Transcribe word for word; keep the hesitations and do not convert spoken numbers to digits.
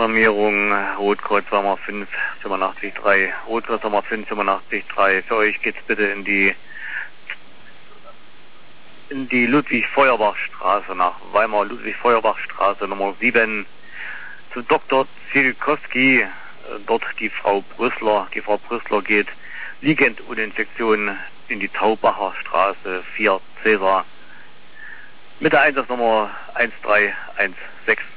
Alarmierung, Rotcode zwei fünf fünfundachtzig drei, Rotcode zwei fünf fünfundachtzig drei. Für euch geht's bitte in die in die Ludwig-Feuerbach-Straße, nach Weimar-Ludwig-Feuerbach-Straße Nummer sieben, zu Doktor Zielkowski, dort die Frau Brüssler. Die Frau Brüssler geht liegend ohne Infektion in die Taubacher Straße vier Cäsar mit der Einsatznummer eins drei eins sechs.